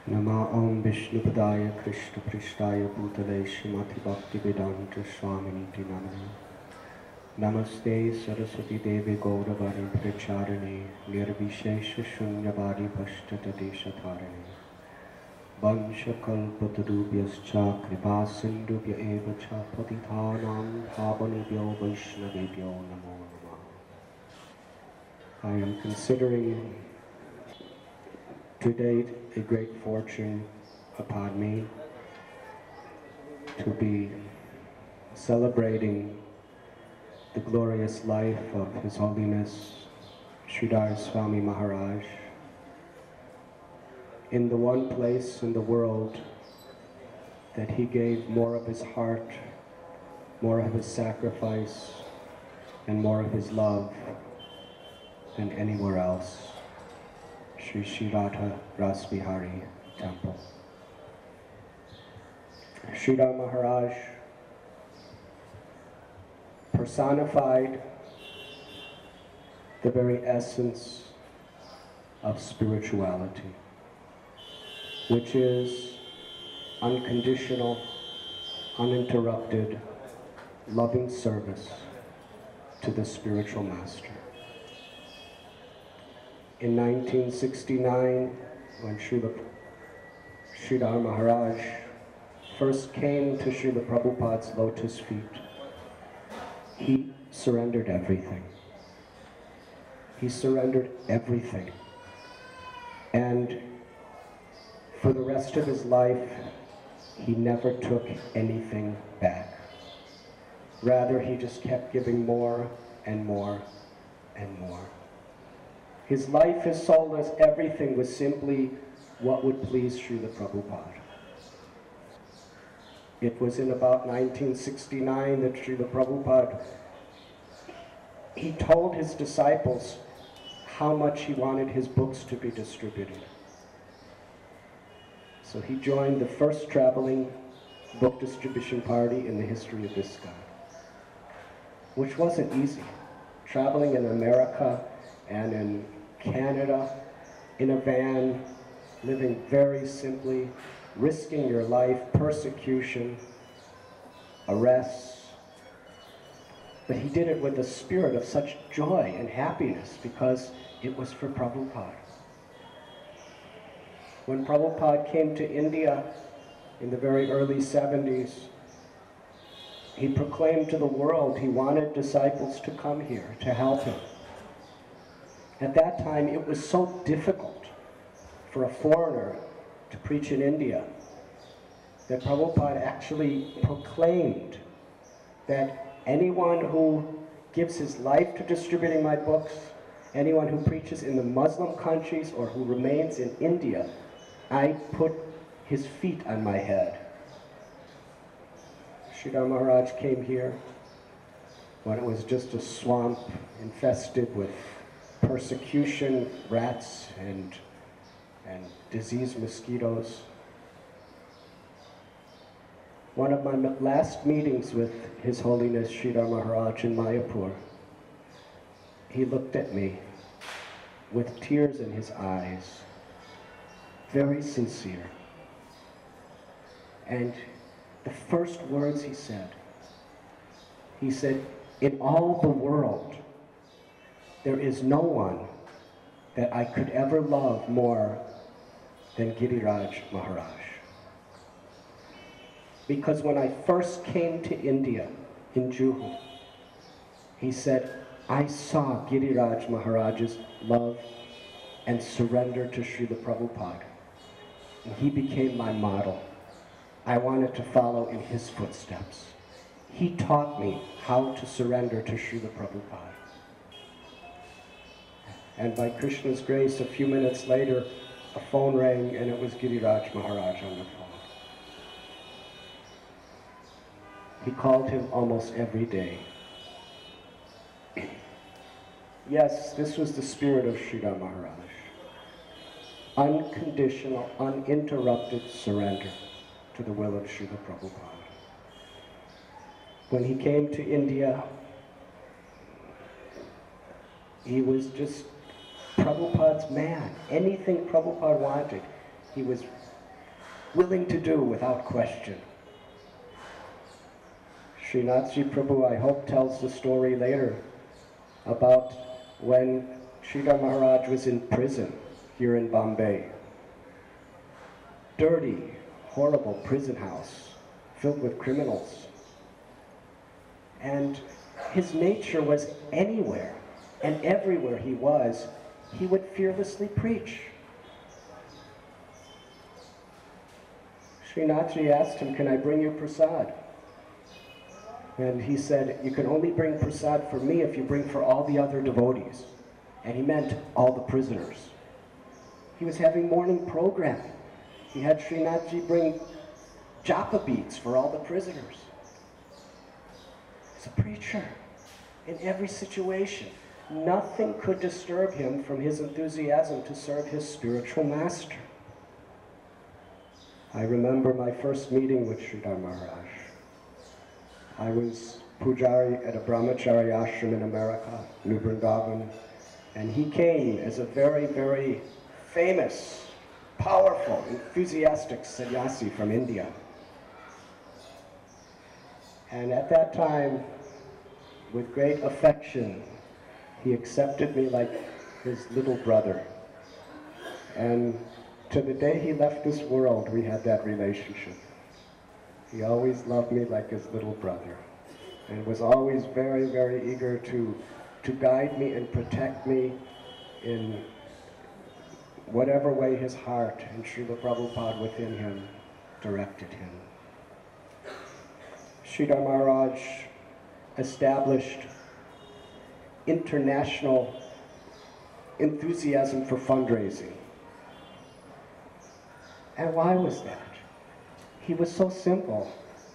Nama Om Vishnupadaya Krishna Prishtaya Bhutale Srimati Bhaktivedanta Swaminiti Namane Namaste Saraswati Devi Gauravani Pracharane Nirvishesha Shunyavadi Pashtata Deshatharane Vansha Kalpatarubhyascha Kripa Sindhubhya Eva Cha Patithanam Pavanebhyo Vaishnavebhyo Namo Namah. I am considering to date a great fortune upon me to be celebrating the glorious life of His Holiness Sridhar Swami Maharaj in the one place in the world that he gave more of his heart, more of his sacrifice, and more of his love than anywhere else. Sri Sri Radha Rasbihari Temple. Sridhar Maharaj personified the very essence of spirituality, which is unconditional, uninterrupted, loving service to the spiritual master. In 1969, when Sridhar Maharaj first came to Srila Prabhupada's lotus feet, he surrendered everything. He surrendered everything. And for the rest of his life, he never took anything back. Rather, he just kept giving more and more and more. His life, his soul, his everything was simply what would please Srila Prabhupada. It was in about 1969 that Srila Prabhupada, he told his disciples how much he wanted his books to be distributed. So he joined the first traveling book distribution party in the history of ISKCON, which wasn't easy. Traveling in America and in Canada, in a van, living very simply, risking your life, persecution, arrests. But he did it with a spirit of such joy and happiness because it was for Prabhupada. When Prabhupada came to India in the very early 70s, he proclaimed to the world he wanted disciples to come here to help him. At that time, it was so difficult for a foreigner to preach in India that Prabhupada actually proclaimed that anyone who gives his life to distributing my books, anyone who preaches in the Muslim countries or who remains in India, I put his feet on my head. Sridhar Maharaj came here when it was just a swamp infested with persecution, rats, and diseased mosquitoes. One of my last meetings with His Holiness Sridhar Maharaj in Mayapur, he looked at me with tears in his eyes, very sincere. And the first words he said, in all the world, there is no one that I could ever love more than Giriraj Maharaj. Because when I first came to India, in Juhu, he said, I saw Giriraj Maharaj's love and surrender to Srila Prabhupada. And he became my model. I wanted to follow in his footsteps. He taught me how to surrender to Srila Prabhupada. And by Krishna's grace, a few minutes later, a phone rang and it was Giriraj Maharaj on the phone. He called him almost every day. Yes, this was the spirit of Sridhar Maharaj. Unconditional, uninterrupted surrender to the will of Srila Prabhupada. When he came to India, he was just Prabhupada's man. Anything Prabhupada wanted, he was willing to do without question. Srinathji Prabhu, I hope, tells the story later about when Sridhar Maharaj was in prison here in Bombay. Dirty, horrible prison house filled with criminals. And his nature was anywhere and everywhere he was, he would fearlessly preach. Srinathji asked him, "Can I bring you prasad?" And he said, "You can only bring prasad for me if you bring for all the other devotees." And he meant all the prisoners. He was having morning program. He had Srinathji bring japa beads for all the prisoners. He's a preacher in every situation. Nothing could disturb him from his enthusiasm to serve his spiritual master. I remember my first meeting with Sridhar Maharaj. I was pujari at a brahmachari ashram in America, New Vrindavan, and he came as a very, very famous, powerful, enthusiastic sannyasi from India. And at that time, with great affection, he accepted me like his little brother. And to the day he left this world, we had that relationship. He always loved me like his little brother, and was always very, very eager to guide me and protect me in whatever way his heart and Srila Prabhupada within him directed him. Sridhar Maharaj established international enthusiasm for fundraising. And why was that? He was so simple.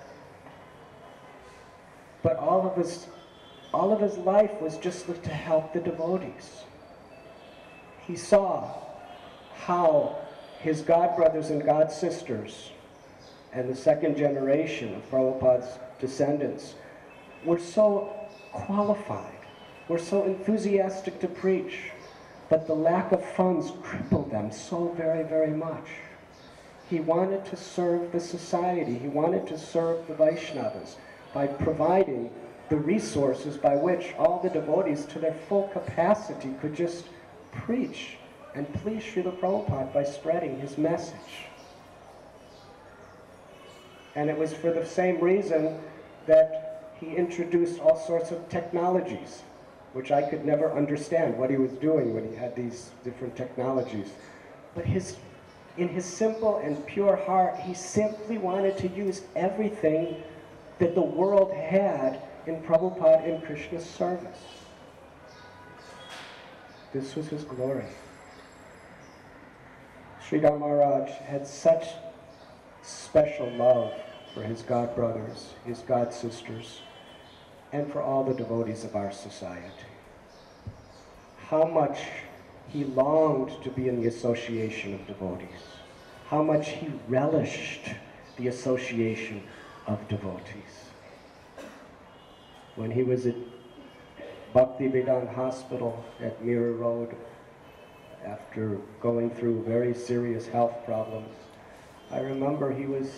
But all of his life was just to help the devotees. He saw how his godbrothers and godsisters and the second generation of Prabhupada's descendants were so qualified, were so enthusiastic to preach, but the lack of funds crippled them so very, very much. He wanted to serve the society. He wanted to serve the Vaishnavas by providing the resources by which all the devotees to their full capacity could just preach and please Srila Prabhupada by spreading his message. And it was for the same reason that he introduced all sorts of technologies, which I could never understand what he was doing when he had these different technologies. But in his simple and pure heart, he simply wanted to use everything that the world had in Prabhupada and Krishna's service. This was his glory. Sridhar Maharaj had such special love for his godbrothers, his godsisters, and for all the devotees of our society. How much he longed to be in the association of devotees. How much he relished the association of devotees. When he was at Bhakti Vedanta Hospital at Mira Road, after going through very serious health problems, I remember he was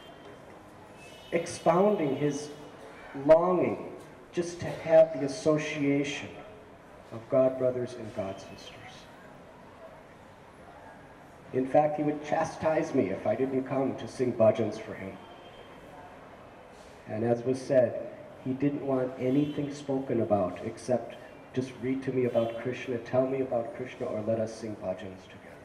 expounding his longing just to have the association of godbrothers and godsisters. In fact, he would chastise me if I didn't come to sing bhajans for him. And as was said, he didn't want anything spoken about except just read to me about Krishna, tell me about Krishna, or let us sing bhajans together.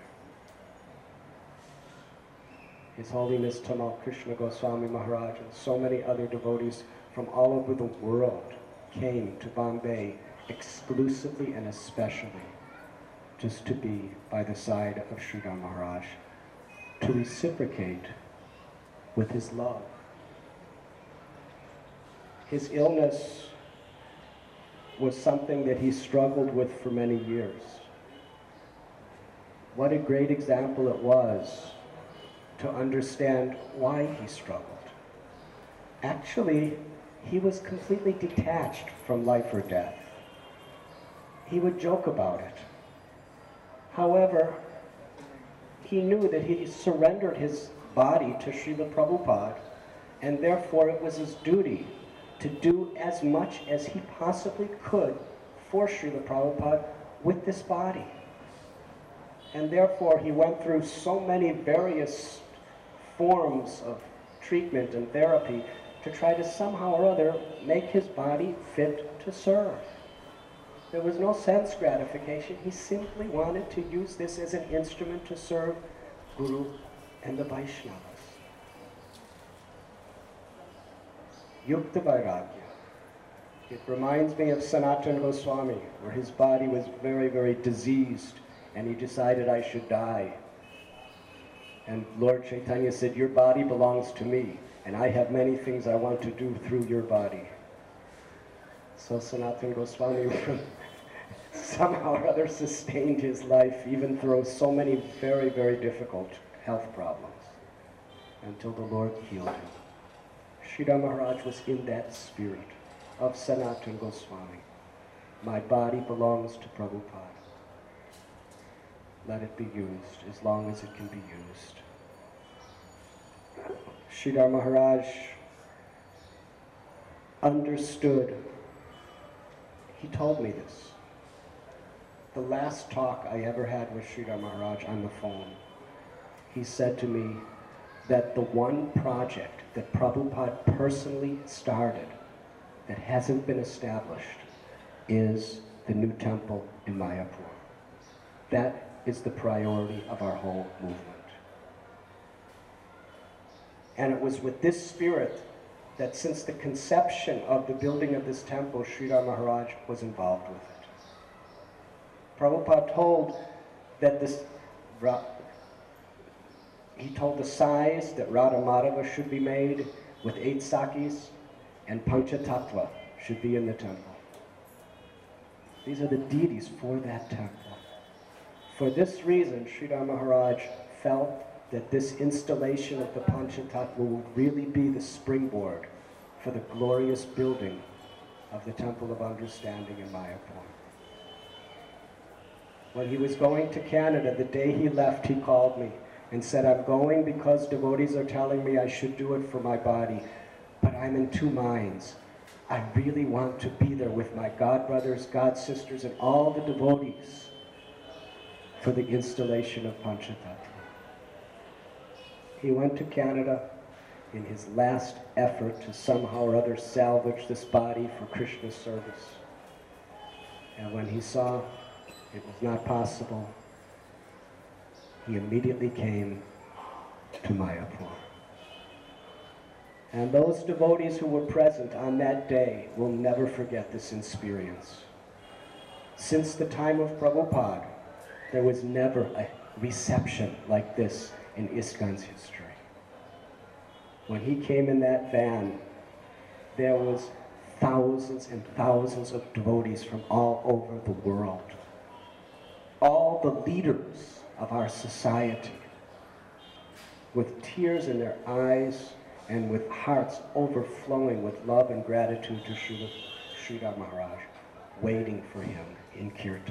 His Holiness Tamal Krishna Goswami Maharaj and so many other devotees from all over the world came to Bombay exclusively and especially just to be by the side of Sridhar Maharaj, to reciprocate with his love. His illness was something that he struggled with for many years. What a great example it was to understand why he struggled. Actually, he was completely detached from life or death. He would joke about it. However, he knew that he surrendered his body to Srila Prabhupada, and therefore it was his duty to do as much as he possibly could for Srila Prabhupada with this body. And therefore he went through so many various forms of treatment and therapy to try to somehow or other make his body fit to serve. There was no sense gratification. He simply wanted to use this as an instrument to serve Guru and the Vaishnavas. Yukta Vairagya. It reminds me of Sanatana Goswami, where his body was very, very diseased, and he decided, I should die. And Lord Chaitanya said, your body belongs to me, and I have many things I want to do through your body. So Sanatana Goswami somehow or other sustained his life, even through so many very, very difficult health problems, until the Lord healed him. Sridhar Maharaj was in that spirit of Sanatana Goswami. My body belongs to Prabhupada. Let it be used as long as it can be used. Sridhar Maharaj understood. He told me this. The last talk I ever had with Sridhar Maharaj on the phone, he said to me that the one project that Prabhupada personally started that hasn't been established is the new temple in Mayapur. That is the priority of our whole movement. And it was with this spirit that since the conception of the building of this temple, Sridhar Maharaj was involved with it. Prabhupada told that he told the size that Radha Madhava should be made with 8 sakis, and Panchatattva should be in the temple. These are the deities for that temple. For this reason, Sridhar Maharaj felt that this installation of the Panchatattva would really be the springboard for the glorious building of the Temple of Understanding in Mayapur. When he was going to Canada, the day he left, he called me and said, I'm going because devotees are telling me I should do it for my body, but I'm in 2 minds. I really want to be there with my godbrothers, godsisters, and all the devotees for the installation of Panchatattva. He went to Canada in his last effort to somehow or other salvage this body for Krishna's service. And when he saw it was not possible, he immediately came to Mayapur. And those devotees who were present on that day will never forget this experience. Since the time of Prabhupada, there was never a reception like this in ISKCON's history. When he came in that van, there was thousands and thousands of devotees from all over the world. All the leaders of our society, with tears in their eyes and with hearts overflowing with love and gratitude to Sridhar Maharaj, waiting for him in Kirtan.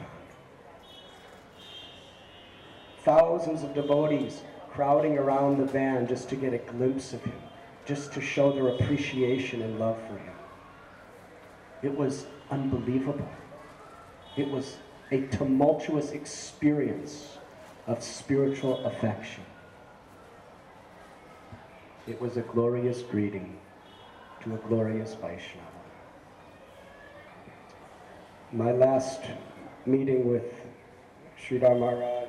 Thousands of devotees crowding around the van just to get a glimpse of him, just to show their appreciation and love for him. It was unbelievable. It was a tumultuous experience of spiritual affection. It was a glorious greeting to a glorious Vaishnava. My last meeting with Sridhar Maharaj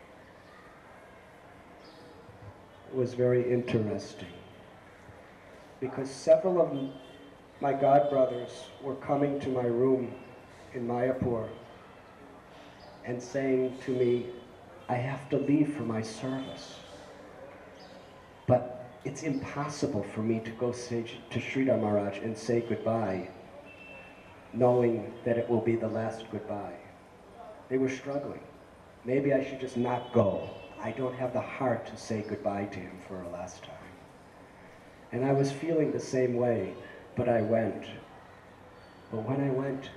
was very interesting because several of my godbrothers were coming to my room in Mayapur and saying to me, I have to leave for my service, but it's impossible for me to go say to Sridhar Maharaj and say goodbye, knowing that it will be the last goodbye. They were struggling. Maybe I should just not go. I don't have the heart to say goodbye to him for a last time. And I was feeling the same way, but I went. But when I went,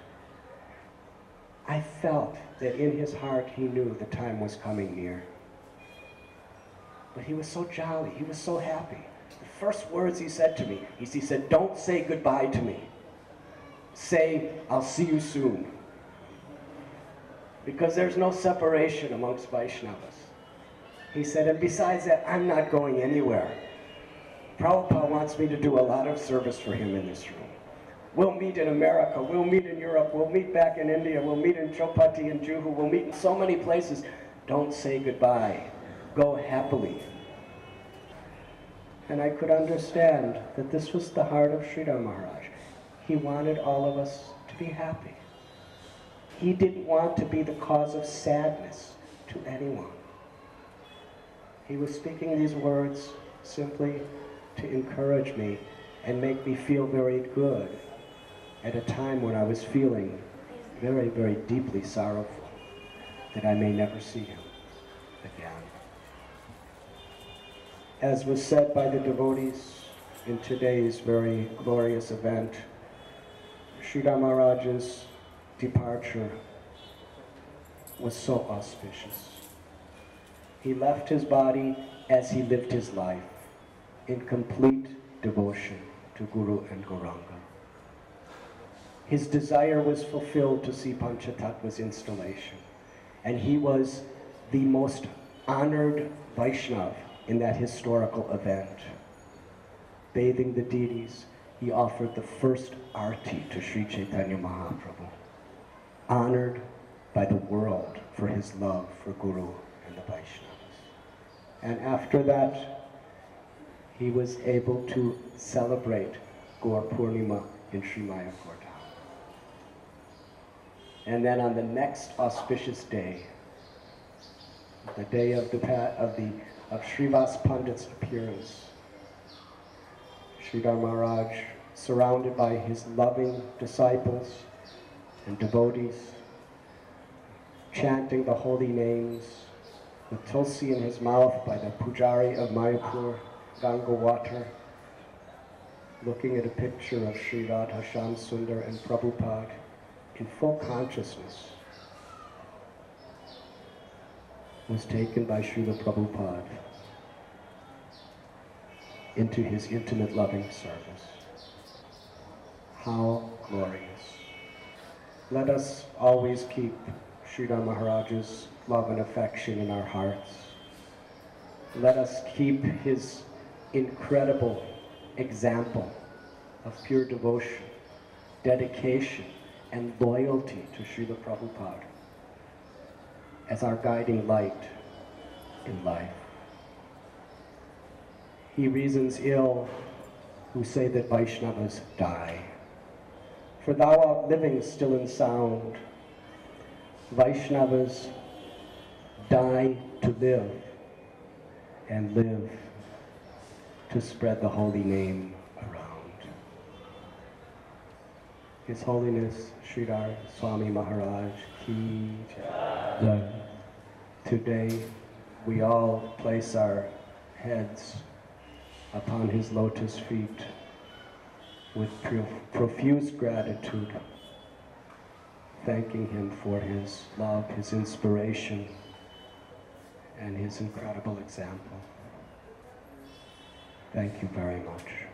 I felt that in his heart he knew the time was coming near. But he was so jolly, he was so happy. The first words he said to me, he said, "Don't say goodbye to me. Say, I'll see you soon." Because there's no separation amongst Vaishnavas. He said, and besides that, I'm not going anywhere. Prabhupada wants me to do a lot of service for him in this room. We'll meet in America, we'll meet in Europe, we'll meet back in India, we'll meet in Chopati and Juhu, we'll meet in so many places. Don't say goodbye. Go happily. And I could understand that this was the heart of Sridhar Maharaj. He wanted all of us to be happy. He didn't want to be the cause of sadness to anyone. He was speaking these words simply to encourage me and make me feel very good at a time when I was feeling very, very deeply sorrowful that I may never see him again. As was said by the devotees in today's very glorious event, Sridhar Maharaj's departure was so auspicious. He left his body as he lived his life, in complete devotion to Guru and Gauranga. His desire was fulfilled to see Panchatattva's installation, and he was the most honored Vaishnav in that historical event. Bathing the deities, he offered the first arti to Sri Chaitanya Mahaprabhu, honored by the world for his love for Guru and the Vaishnavas. And after that, he was able to celebrate Gaur Purnima in Sri Mayapur Dham. And then on the next auspicious day, the day of Srivas Pandit's appearance, Sridhar Maharaj, surrounded by his loving disciples and devotees, chanting the holy names, with tulsi in his mouth by the pujari of Mayapur, Ganga water, looking at a picture of Sri Radha Shyam Sundar and Prabhupada in full consciousness, was taken by Srila Prabhupada into his intimate loving service. How glorious. Let us always keep Sridhar Maharaj's love and affection in our hearts. Let us keep his incredible example of pure devotion, dedication, and loyalty to Srila Prabhupada as our guiding light in life. He reasons ill who say that Vaishnavas die. For thou art living still and sound. Vaishnavas die to live, and live to spread the holy name around. His Holiness Sridhar Swami Maharaj Ki Jai. Today we all place our heads upon his lotus feet with profuse gratitude, thanking him for his love, his inspiration, and his incredible example. Thank you very much.